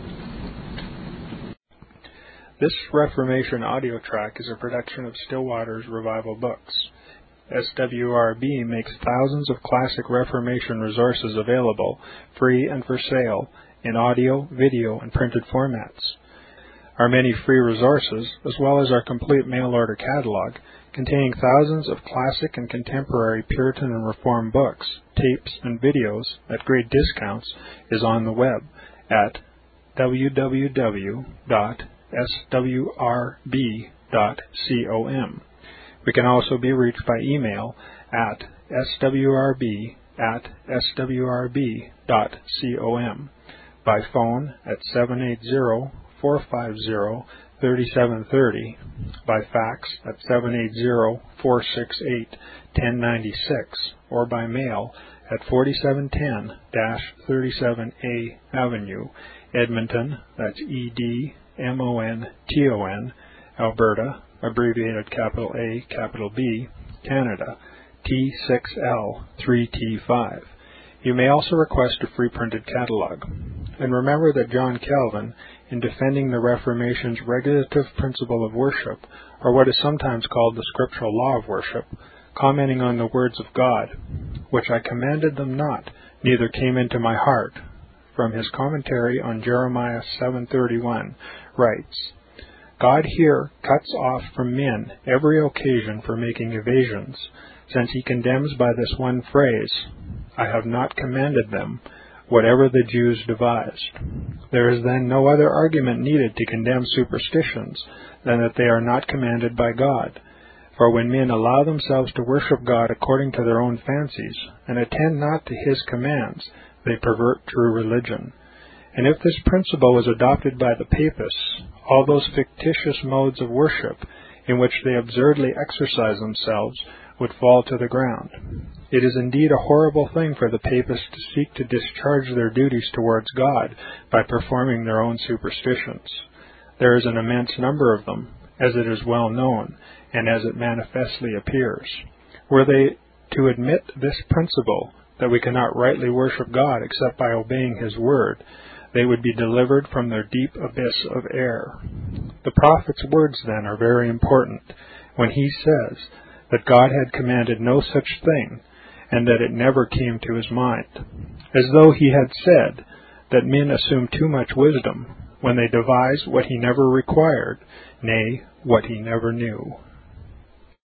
Speaker 2: This Reformation audio track is a production of Still Waters Revival Books. SWRB makes thousands of classic Reformation resources available, free and for sale, in audio, video, and printed formats. Our many free resources, as well as our complete mail-order catalog, containing thousands of classic and contemporary Puritan and Reformed books, tapes, and videos at great discounts, is on the web at www.swrb.com. We can also be reached by email at swrb@swrb.com, by phone at 780-450-3730, by fax at 780-468-1096, or by mail at 4710-37A Avenue, Edmonton, that's Edmonton, Alberta, abbreviated capital A, capital B, Canada, T6L3T5. You may also request a free printed catalog. And remember that John Calvin, in defending the Reformation's regulative principle of worship, or what is sometimes called the scriptural law of worship, commenting on the words of God, which I commanded them not, neither came into my heart, from his commentary on Jeremiah 7:31, writes, God here cuts off from men every occasion for making evasions, since he condemns by this one phrase, I have not commanded them, whatever the Jews devised. There is then no other argument needed to condemn superstitions than that they are not commanded by God. For when men allow themselves to worship God according to their own fancies, and attend not to his commands, they pervert true religion. And if this principle was adopted by the Papists, all those fictitious modes of worship in which they absurdly exercise themselves would fall to the ground. It is indeed a horrible thing for the Papists to seek to discharge their duties towards God by performing their own superstitions. There is an immense number of them, as it is well known, and as it manifestly appears. Were they to admit this principle, that we cannot rightly worship God except by obeying his word, they would be delivered from their deep abyss of error. The prophet's words, then, are very important, when he says that God had commanded no such thing, and that it never came to his mind, as though he had said that men assume too much wisdom when they devise what he never required, nay, what he never knew.